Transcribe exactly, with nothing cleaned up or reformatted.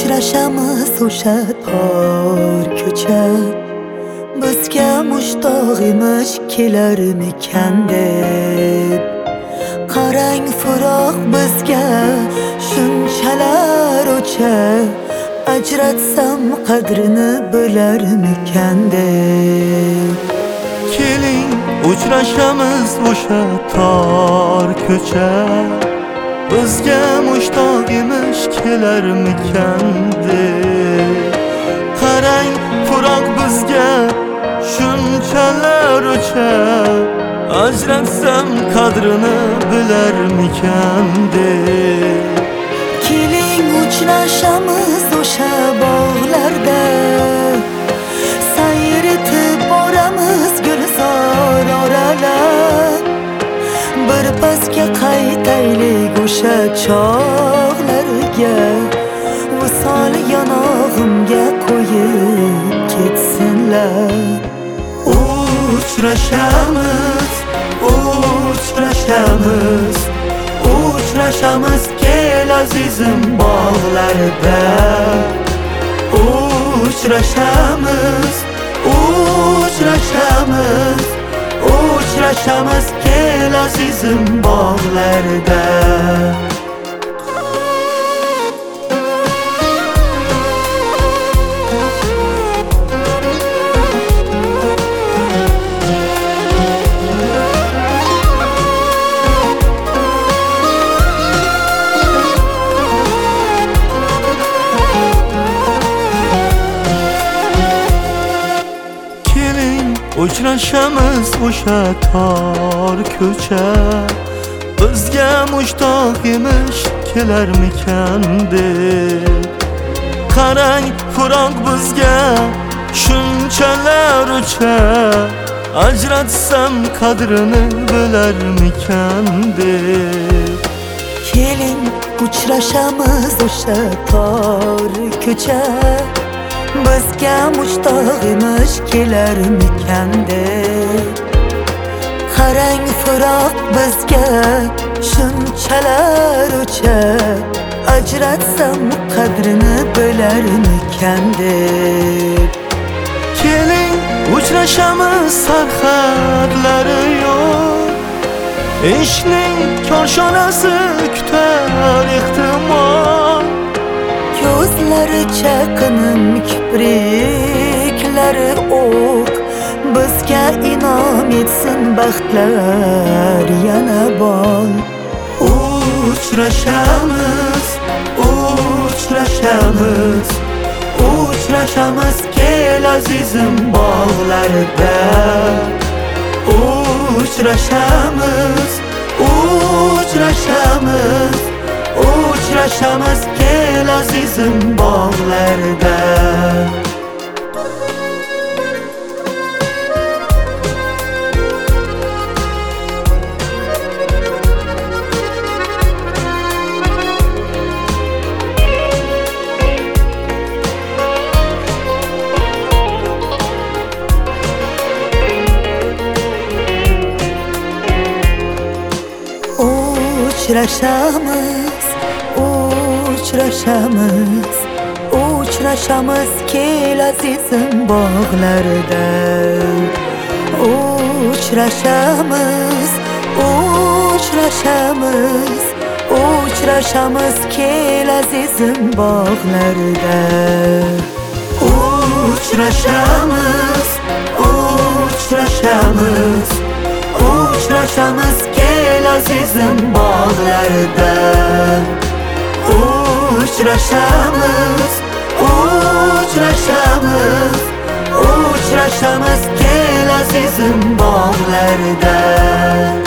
uchrashamiz o'sha tor ko'cha, bizga mushtoq emish kelarmikan deb. Qarang firoq bizga shunchalar o'cha, ajratsam qadrini bilarmikan deb. Keling uchrashamiz o'sha tor ko'cha, bizga mushtoq emish kelarmikan deb. Qarang firoq bizga shunchalar o'cha, ajratsam qadrini bilarmikan deb. Keling uchrashamiz o'sha bog'larda, sayr etib boramiz gulzor oralab. Bir pasga qaytaylik o'sha chog'larga, visol yonog'imga qo'yib ketsinlar. Uchrashamiz, uchrashamiz, uchrashamiz kel azizim bog'larda. Uchrashamiz, uchrashamiz, uchrashamiz kel azizim bog'larda. Uchrashamiz o'sha tor ko'cha, bizga mushtoq emish kelarmikan deb. Qarang firoq bizga shunchalar o'cha, ajratsam qadrini bilarmikan deb. Keling uchrashamiz o'sha tor ko'cha, bizga mushtoq emish kelarmikan deb. Qarang firoq bizga shunchalar o'cha, ajratsam qadrini bilarmikan deb. Keling uchrashamiz sarhadlari yo'q, ishning korshonasi kutar ehtimol. Ko'zlari chaqinim kipriklari o'q, bizga inom etsin baxtlar yana bol. Uchrashamiz, uchrashamiz, uchrashamiz kel azizim bog'larda. Uchrashamiz, uchrashamiz, uchrashamiz kel azizim bog'larda. Uchrashamiz, uchrashamiz, uchrashamiz kel azizim bog'larda. Uchrashamiz, uchrashamiz, uchrashamiz kel azizim bog'larda. Uchrashamiz, uchrashamiz, uchrashamiz kel azizim bog'larda. Uchrashamiz, uchrashamiz, uchrashamiz kel azizim bog'larda.